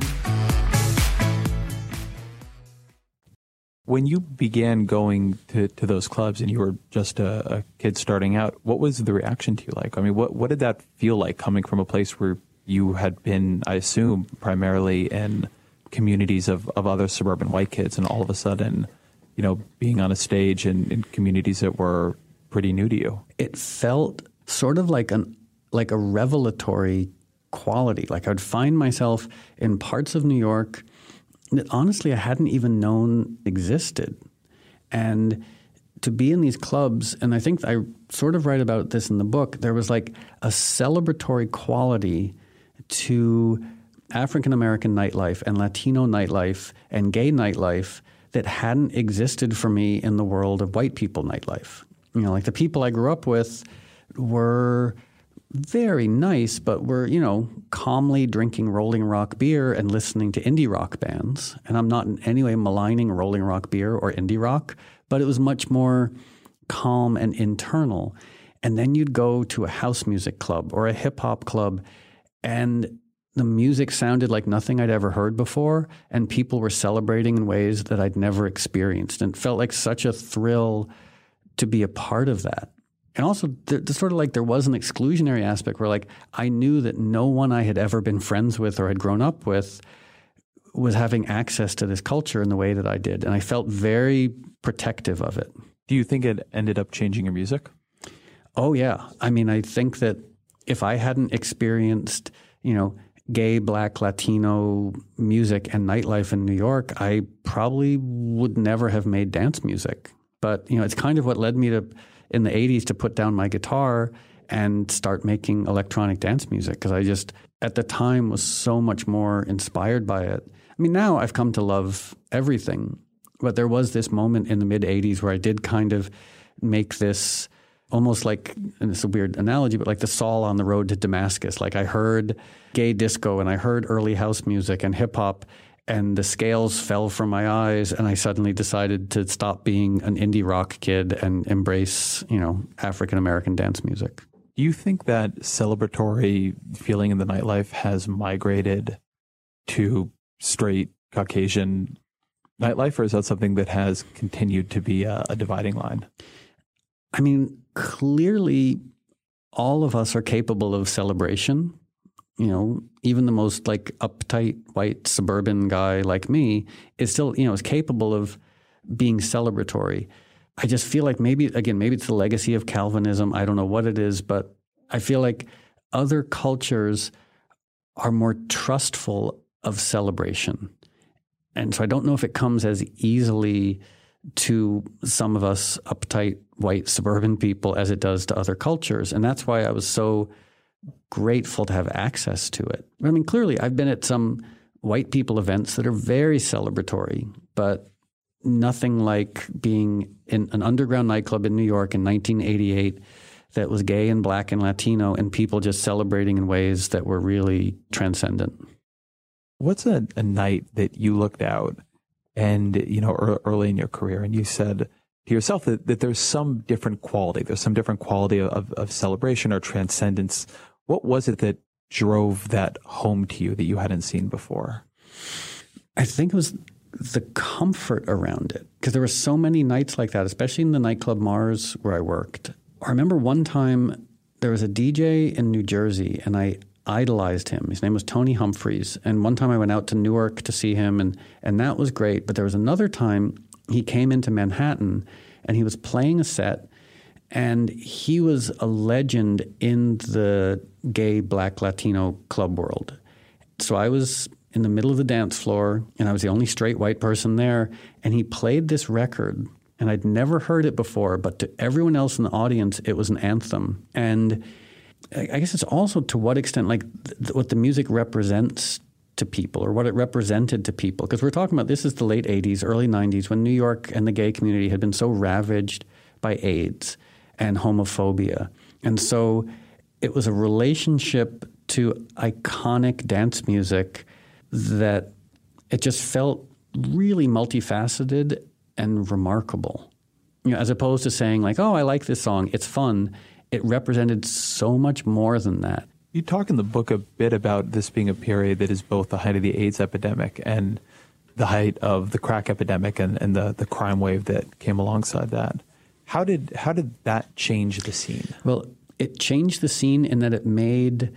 When you began going to, to those clubs and you were just a, a kid starting out, what was the reaction to you like? I mean, what, what did that feel like coming from a place where you had been, I assume, primarily in communities of, of other suburban white kids, and all of a sudden, you know, being on a stage in, in communities that were pretty new to you? It felt sort of like an like a revelatory quality. Like I'd find myself in parts of New York that honestly I hadn't even known existed. And to be in these clubs, and I think I sort of write about this in the book, there was like a celebratory quality to African-American nightlife and Latino nightlife and gay nightlife that hadn't existed for me in the world of white people nightlife. You know, like the people I grew up with were very nice, but were, you know, calmly drinking Rolling Rock beer and listening to indie rock bands. And I'm not in any way maligning Rolling Rock beer or indie rock, but it was much more calm and internal. And then you'd go to a house music club or a hip hop club, and the music sounded like nothing I'd ever heard before, and people were celebrating in ways that I'd never experienced. And it felt like such a thrill to be a part of that. And also, the, the sort of like there was an exclusionary aspect where like I knew that no one I had ever been friends with or had grown up with was having access to this culture in the way that I did. And I felt very protective of it. Do you think it ended up changing your music? Oh, yeah. I mean, I think that if I hadn't experienced, you know, gay, Black, Latino music and nightlife in New York, I probably would never have made dance music. But, you know, it's kind of what led me to, in the eighties, to put down my guitar and start making electronic dance music, because I just, at the time, was so much more inspired by it. I mean, now I've come to love everything, but there was this moment in the mid-eighties where I did kind of make this almost like, and it's a weird analogy, but like the Saul on the road to Damascus. Like I heard gay disco and I heard early house music and hip-hop, and the scales fell from my eyes, and I suddenly decided to stop being an indie rock kid and embrace, you know, African-American dance music. Do you think that celebratory feeling in the nightlife has migrated to straight Caucasian nightlife, or is that something that has continued to be a, a dividing line? I mean, clearly all of us are capable of celebration. You know, even the most like uptight white suburban guy like me is still, you know, is capable of being celebratory. I just feel like maybe, again, maybe it's the legacy of Calvinism. I don't know what it is, but I feel like other cultures are more trustful of celebration. And so I don't know if it comes as easily to some of us uptight white suburban people as it does to other cultures. And that's why I was so grateful to have access to it. I mean, clearly I've been at some white people events that are very celebratory, but nothing like being in an underground nightclub in New York in nineteen eighty-eight that was gay and Black and Latino, and people just celebrating in ways that were really transcendent. What's a, a night that you looked out and, you know, early in your career, and you said to yourself that, that there's some different quality, there's some different quality of, of celebration or transcendence? What was it that drove that home to you that you hadn't seen before? I think it was the comfort around it, because there were so many nights like that, especially in the nightclub Mars where I worked. I remember one time there was a D J in New Jersey, and I idolized him. His name was Tony Humphreys. And one time I went out to Newark to see him, and, and that was great. But there was another time he came into Manhattan, and he was playing a set, and he was a legend in the gay, Black, Latino club world. So I was in the middle of the dance floor, and I was the only straight white person there, and he played this record, and I'd never heard it before, but to everyone else in the audience, it was an anthem. And I guess it's also to what extent, like, th- what the music represents to people, or what it represented to people. Because we're talking about, this is the late eighties, early nineties, when New York and the gay community had been so ravaged by AIDS and homophobia. And so it was a relationship to iconic dance music that it just felt really multifaceted and remarkable. You know, as opposed to saying like, oh, I like this song, it's fun. It represented so much more than that. You talk in the book a bit about this being a period that is both the height of the AIDS epidemic and the height of the crack epidemic and, and the, the crime wave that came alongside that. How did how did that change the scene? Well, it changed the scene in that it made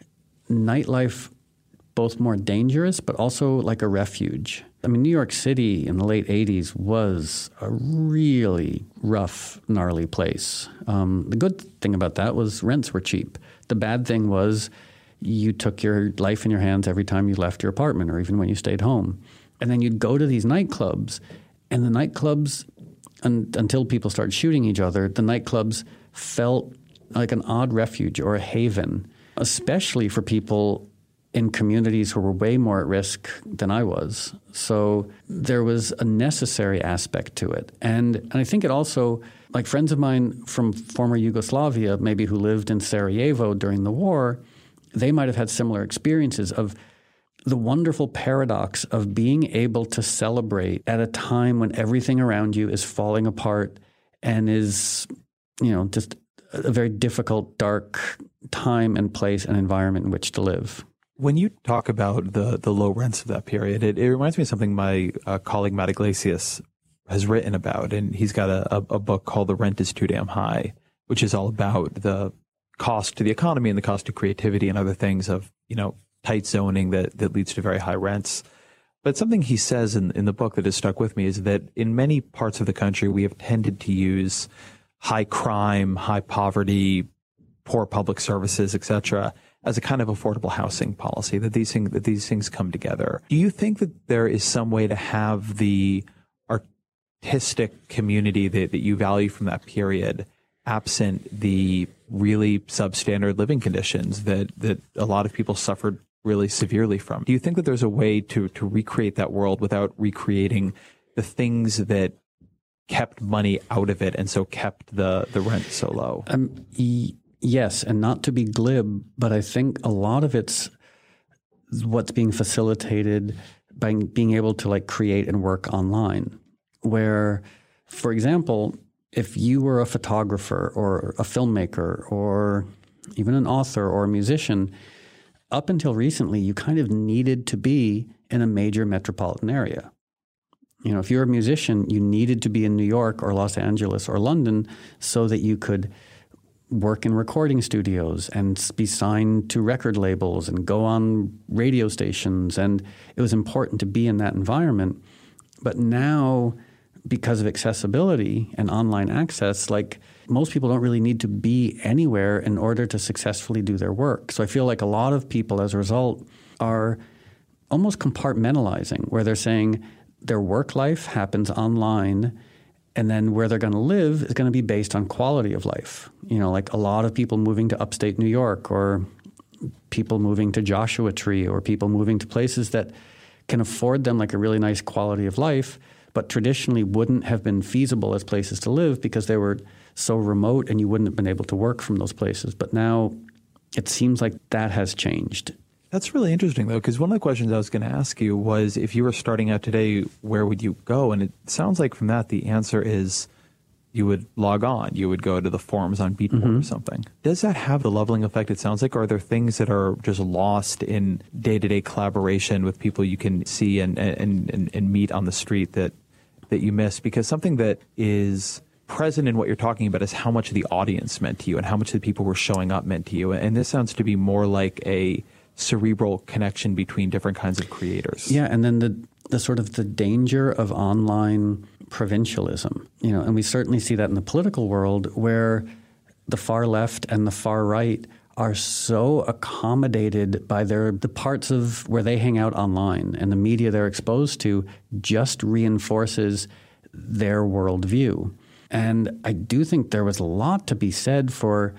nightlife both more dangerous, but also like a refuge. I mean, New York City in the late eighties was a really rough, gnarly place. Um, the good thing about that was rents were cheap. The bad thing was you took your life in your hands every time you left your apartment or even when you stayed home. And then you'd go to these nightclubs, and the nightclubs un, until people started shooting each other, the nightclubs felt like an odd refuge or a haven, especially for people in communities who were way more at risk than I was. So there was a necessary aspect to it. And, and I think it also, like friends of mine from former Yugoslavia, maybe who lived in Sarajevo during the war, they might have had similar experiences of the wonderful paradox of being able to celebrate at a time when everything around you is falling apart and is, you know, just a very difficult, dark time and place and environment in which to live. When you talk about the the low rents of that period, it, it reminds me of something my uh, colleague Matt Iglesias has written about, and he's got a, a, a book called The Rent is Too Damn High, which is all about the cost to the economy and the cost to creativity and other things of, you know, tight zoning that, that leads to very high rents. But something he says in, in the book that has stuck with me is that in many parts of the country, we have tended to use high crime, high poverty, poor public services, et cetera, as a kind of affordable housing policy, that these things, that these things come together. Do you think that there is some way to have the artistic community that, that you value from that period absent the really substandard living conditions that, that a lot of people suffered really severely from? Do you think that there's a way to, to recreate that world without recreating the things that kept money out of it and so kept the, the rent so low? Um, e- yes, and not to be glib, but I think a lot of it's what's being facilitated by being able to like create and work online, where, for example, if you were a photographer or a filmmaker or even an author or a musician, up until recently, you kind of needed to be in a major metropolitan area. You know, if you're a musician, you needed to be in New York or Los Angeles or London so that you could work in recording studios and be signed to record labels and go on radio stations. And it was important to be in that environment. But now, because of accessibility and online access, like most people don't really need to be anywhere in order to successfully do their work. So I feel like a lot of people as a result are almost compartmentalizing, where they're saying their work life happens online and then where they're going to live is going to be based on quality of life. You know, like a lot of people moving to upstate New York or people moving to Joshua Tree or people moving to places that can afford them like a really nice quality of life, but traditionally wouldn't have been feasible as places to live because they were so remote and you wouldn't have been able to work from those places. But now it seems like that has changed. That's really interesting, though, because one of the questions I was going to ask you was if you were starting out today, where would you go? And it sounds like from that the answer is you would log on. You would go to the forums on Beatport mm-hmm. or something. Does that have the leveling effect it sounds like? Or are there things that are just lost in day-to-day collaboration with people you can see and, and, and, and meet on the street that, that you miss? Because something that is present in what you're talking about is how much the audience meant to you and how much the people who were showing up meant to you. And this sounds to be more like a cerebral connection between different kinds of creators. Yeah, and then the the sort of the danger of online provincialism, you know, and we certainly see that in the political world where the far left and the far right are so accommodated by their the parts of where they hang out online, and the media they're exposed to just reinforces their worldview. And I do think there was a lot to be said for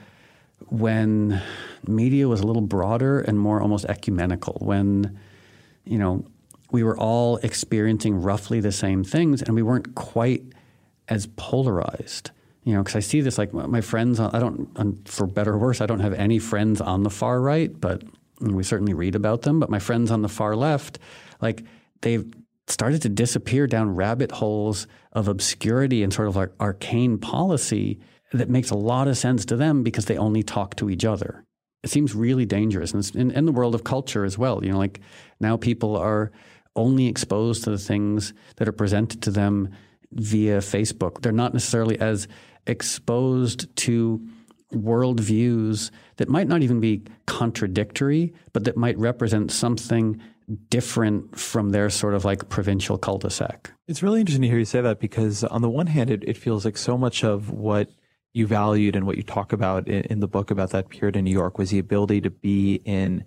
when media was a little broader and more almost ecumenical, when, you know, we were all experiencing roughly the same things and we weren't quite as polarized. You know, because I see this, like my friends, I don't, for better or worse, I don't have any friends on the far right, but we certainly read about them. But my friends on the far left, like they've started to disappear down rabbit holes of obscurity and sort of like arcane policy that makes a lot of sense to them because they only talk to each other. It seems really dangerous. And it's in, in the world of culture as well. You know, like now people are only exposed to the things that are presented to them via Facebook. They're not necessarily as exposed to worldviews that might not even be contradictory, but that might represent something different from their sort of like provincial cul-de-sac. It's really interesting to hear you say that because on the one hand, it, it feels like so much of what you valued and what you talk about in, in the book about that period in New York was the ability to be in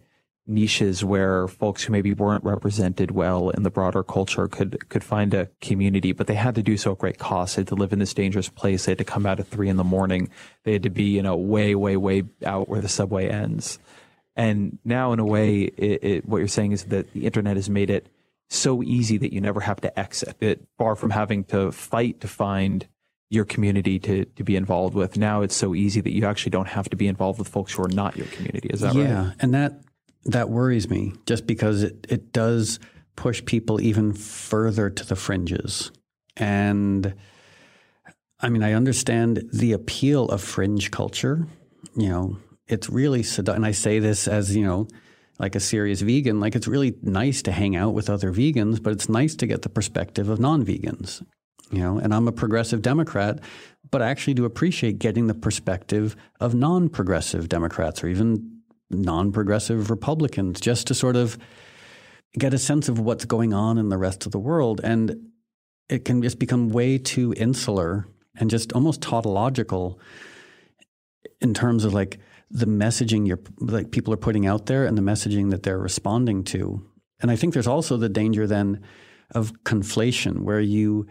niches where folks who maybe weren't represented well in the broader culture could could find a community, but they had to do so at great cost. They had to live in this dangerous place. They had to come out at three in the morning. They had to be, you know, way, way, way out where the subway ends. And now, in a way, it, it, what you're saying is that the internet has made it so easy that you never have to exit it, far from having to fight to find your community to, to be involved with. Now it's so easy that you actually don't have to be involved with folks who are not your community. Is that yeah, right? Yeah, and that that worries me just because it, it does push people even further to the fringes. And I mean, I understand the appeal of fringe culture. You know, it's really, sedu- and I say this as, you know, like a serious vegan, like it's really nice to hang out with other vegans, but it's nice to get the perspective of non-vegans. You know, and I'm a progressive Democrat, but I actually do appreciate getting the perspective of non-progressive Democrats or even non-progressive Republicans, just to sort of get a sense of what's going on in the rest of the world. And it can just become way too insular and just almost tautological in terms of like the messaging you're like people are putting out there and the messaging that they're responding to. And I think there's also the danger then of conflation, where you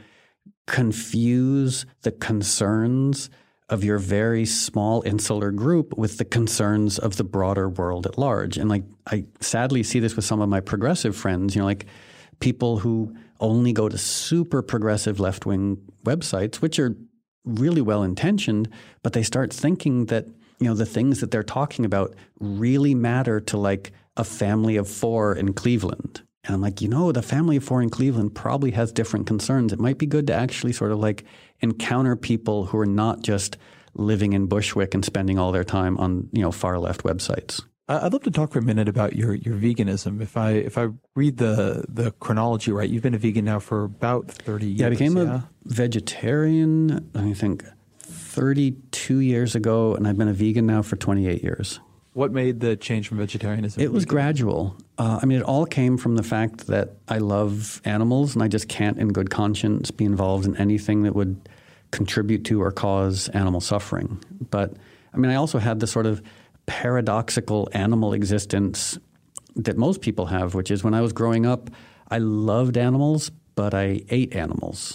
confuse the concerns of your very small insular group with the concerns of the broader world at large. And like, I sadly see this with some of my progressive friends, you know, like people who only go to super progressive left-wing websites, which are really well-intentioned, but they start thinking that, you know, the things that they're talking about really matter to like a family of four in Cleveland. And I'm like, you know, the family of four in Cleveland probably has different concerns. It might be good to actually sort of like encounter people who are not just living in Bushwick and spending all their time on, you know, far left websites. I'd love to talk for a minute about your, your veganism. If I if I read the the chronology right, you've been a vegan now for about thirty years. Yeah, I became yeah? a vegetarian, I think, thirty-two years ago, and I've been a vegan now for twenty-eight years. What made the change from vegetarianism? It was gradual. Uh, I mean, it all came from the fact that I love animals, and I just can't in good conscience be involved in anything that would contribute to or cause animal suffering. But, I mean, I also had this sort of paradoxical animal existence that most people have, which is when I was growing up, I loved animals, but I ate animals.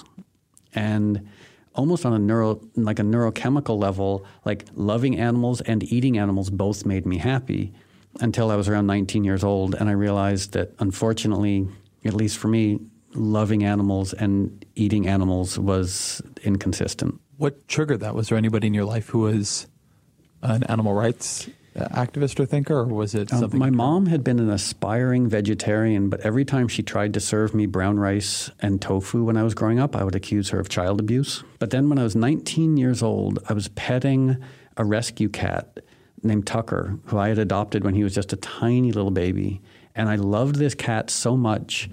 And almost on a neuro, like a neurochemical level, like loving animals and eating animals both made me happy until I was around nineteen years old. And I realized that unfortunately, at least for me, loving animals and eating animals was inconsistent. What triggered that? Was there anybody in your life who was an animal rights activist or thinker, or was it something? Um, my mom had been an aspiring vegetarian, but every time she tried to serve me brown rice and tofu when I was growing up, I would accuse her of child abuse. But then when I was nineteen years old, I was petting a rescue cat named Tucker, who I had adopted when he was just a tiny little baby. And I loved this cat so much.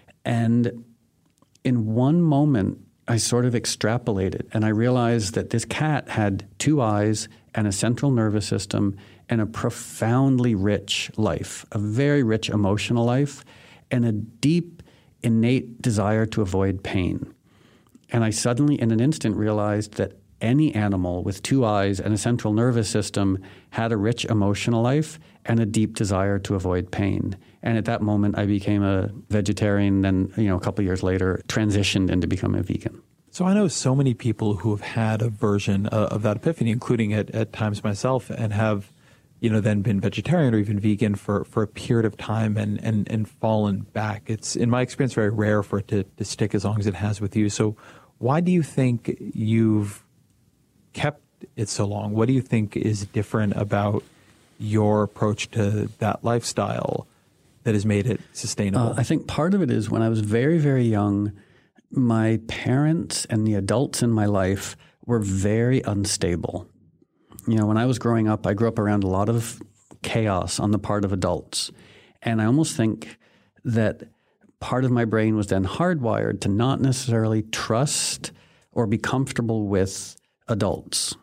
And in one moment, I sort of extrapolated, and I realized that this cat had two eyes and a central nervous system and a profoundly rich life, a very rich emotional life, and a deep, innate desire to avoid pain. And I suddenly, in an instant, realized that any animal with two eyes and a central nervous system had a rich emotional life and a deep desire to avoid pain. And at that moment, I became a vegetarian, then, you know, a couple of years later, transitioned into becoming a vegan. So I know so many people who have had a version of, of that epiphany, including at, at times myself, and have, you know, then been vegetarian or even vegan for, for a period of time and, and, and fallen back. It's, in my experience, very rare for it to, to stick as long as it has with you. So why do you think you've kept it so long? What do you think is different about your approach to that lifestyle that has made it sustainable? Uh, I think part of it is when I was very, very young, my parents and the adults in my life were very unstable. You know, when I was growing up, I grew up around a lot of chaos on the part of adults. And I almost think that part of my brain was then hardwired to not necessarily trust or be comfortable with adults.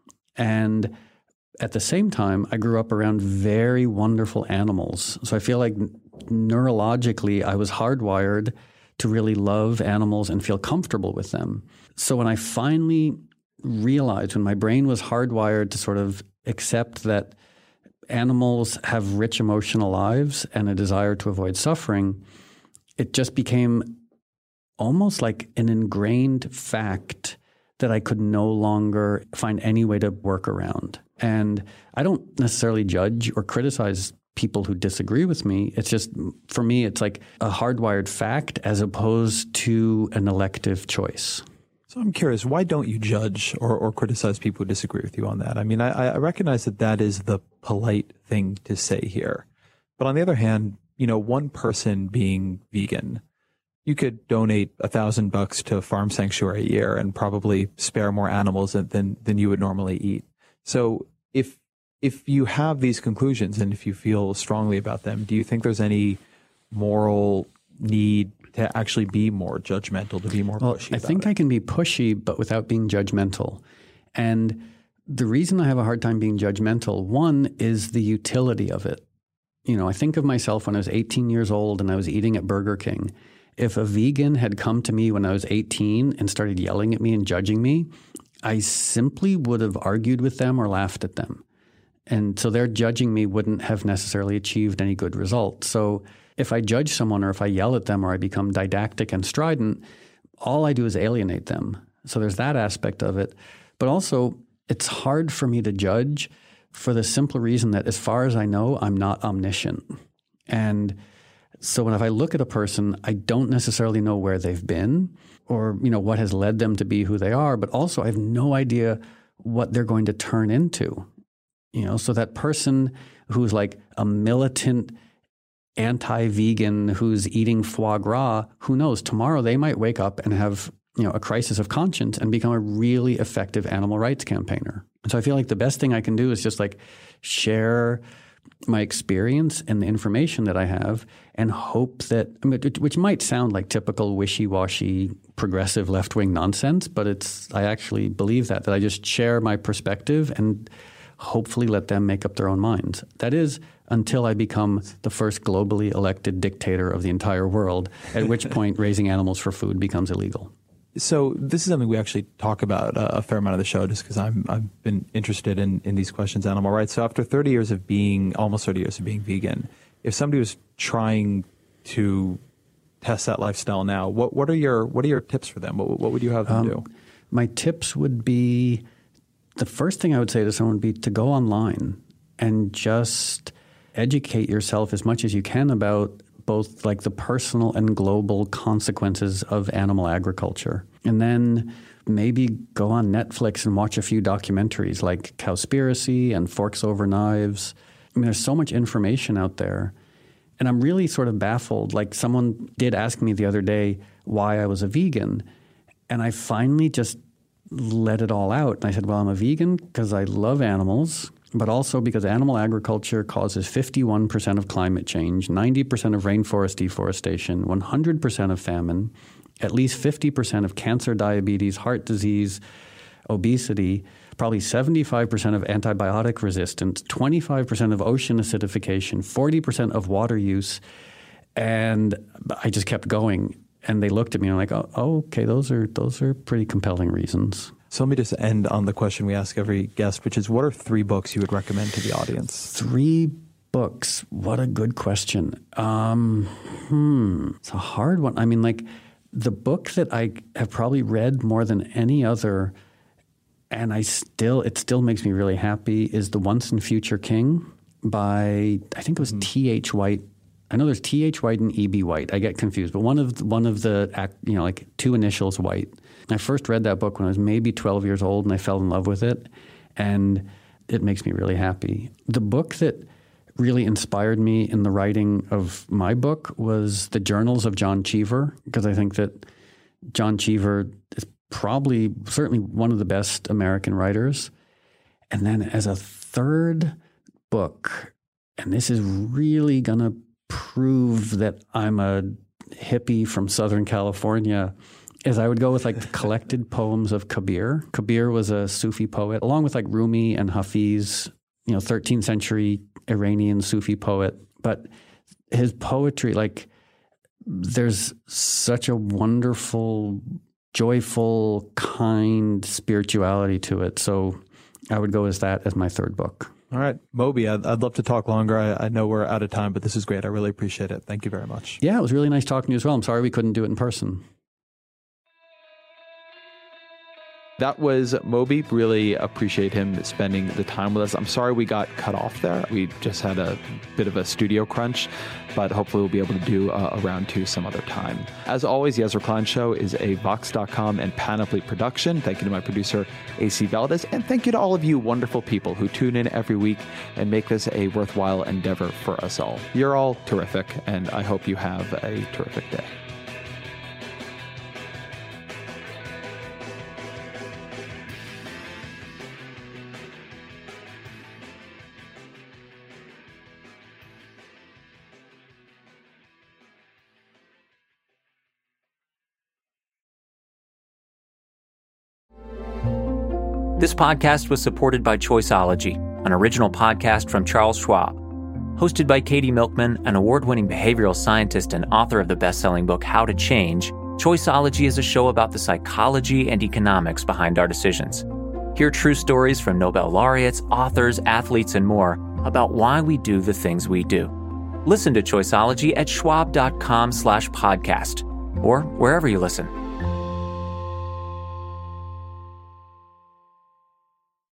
And at the same time, I grew up around very wonderful animals. So I feel like neurologically, I was hardwired to really love animals and feel comfortable with them. So when I finally realized, when my brain was hardwired to sort of accept that animals have rich emotional lives and a desire to avoid suffering, it just became almost like an ingrained fact that I could no longer find any way to work around. And I don't necessarily judge or criticize people who disagree with me. It's just, for me, it's like a hardwired fact as opposed to an elective choice. So I'm curious, why don't you judge or, or criticize people who disagree with you on that? I mean, I, I recognize that that is the polite thing to say here. But on the other hand, you know, one person being vegan, you could donate a thousand bucks to a farm sanctuary a year and probably spare more animals than, than, than you would normally eat. So if if you have these conclusions and if you feel strongly about them, do you think there's any moral need to actually be more judgmental, to be more well, pushy? I about think it? I can be pushy, but without being judgmental. And the reason I have a hard time being judgmental, one, is the utility of it. You know, I think of myself when I was eighteen years old and I was eating at Burger King. If a vegan had come to me when I was eighteen and started yelling at me and judging me, I simply would have argued with them or laughed at them. And so their judging me wouldn't have necessarily achieved any good result. So if I judge someone or if I yell at them or I become didactic and strident, all I do is alienate them. So there's that aspect of it. But also, it's hard for me to judge for the simple reason that as far as I know, I'm not omniscient. And so when if I look at a person, I don't necessarily know where they've been or, you know, what has led them to be who they are, but also I have no idea what they're going to turn into. You know, so that person who's like a militant anti-vegan who's eating foie gras, who knows, tomorrow they might wake up and have, you know, a crisis of conscience and become a really effective animal rights campaigner. And so I feel like the best thing I can do is just like share my experience and the information that I have and hope that, I mean, which might sound like typical wishy-washy progressive left-wing nonsense, but it's, I actually believe that, that I just share my perspective and hopefully let them make up their own minds. That is until I become the first globally elected dictator of the entire world, at which point raising animals for food becomes illegal. So this is something we actually talk about uh, a fair amount of the show just because I'm I've been interested in, in these questions, animal rights. So after thirty years of being, almost thirty years of being vegan, if somebody was trying to test that lifestyle now, what, what are your what are your tips for them? What, what would you have them um, do? My tips would be, the first thing I would say to someone would be to go online and just educate yourself as much as you can about both like the personal and global consequences of animal agriculture. And then maybe go on Netflix and watch a few documentaries like Cowspiracy and Forks Over Knives. I mean, there's so much information out there. And I'm really sort of baffled. Like someone did ask me the other day why I was a vegan. And I finally just let it all out. And I said, well, I'm a vegan because I love animals, but also because animal agriculture causes fifty-one percent of climate change, ninety percent of rainforest deforestation, one hundred percent of famine, at least fifty percent of cancer, diabetes, heart disease, obesity, probably seventy-five percent of antibiotic resistance, twenty-five percent of ocean acidification, forty percent of water use. And I just kept going. And they looked at me and I'm like, oh, oh, okay, those are those are pretty compelling reasons. So let me just end on the question we ask every guest, which is, what are three books you would recommend to the audience? Three books. What a good question. Um, hmm. It's a hard one. I mean, like the book that I have probably read more than any other, and I still it still makes me really happy, is The Once and Future King by, I think it was mm. T H White. I know there's T H White and E B White. I get confused, but one of the, one of the, you know, like two initials White. I first read that book when I was maybe twelve years old, and I fell in love with it, and it makes me really happy. The book that really inspired me in the writing of my book was The Journals of John Cheever, because I think that John Cheever is probably certainly one of the best American writers. And then as a third book, and this is really going to prove that I'm a hippie from Southern California, is I would go with like the collected poems of Kabir. Kabir was a Sufi poet, along with like Rumi and Hafiz, you know, thirteenth century Iranian Sufi poet. But his poetry, like there's such a wonderful, joyful, kind spirituality to it. So I would go as that as my third book. All right. Moby, I'd, I'd love to talk longer. I, I know we're out of time, but this is great. I really appreciate it. Thank you very much. Yeah, it was really nice talking to you as well. I'm sorry we couldn't do it in person. That was Moby. Really appreciate him spending the time with us. I'm sorry we got cut off there. We just had a bit of a studio crunch, but hopefully we'll be able to do uh, a round two some other time. As always, the Ezra Klein Show is a Vox dot com and Panoply production. Thank you to my producer, A C Valdez, and thank you to all of you wonderful people who tune in every week and make this a worthwhile endeavor for us all. You're all terrific, and I hope you have a terrific day. This podcast was supported by Choiceology, an original podcast from Charles Schwab. Hosted by Katie Milkman, an award-winning behavioral scientist and author of the best-selling book How to Change, Choiceology is a show about the psychology and economics behind our decisions. Hear true stories from Nobel laureates, authors, athletes, and more about why we do the things we do. Listen to Choiceology at schwab dot com slash podcast or wherever you listen.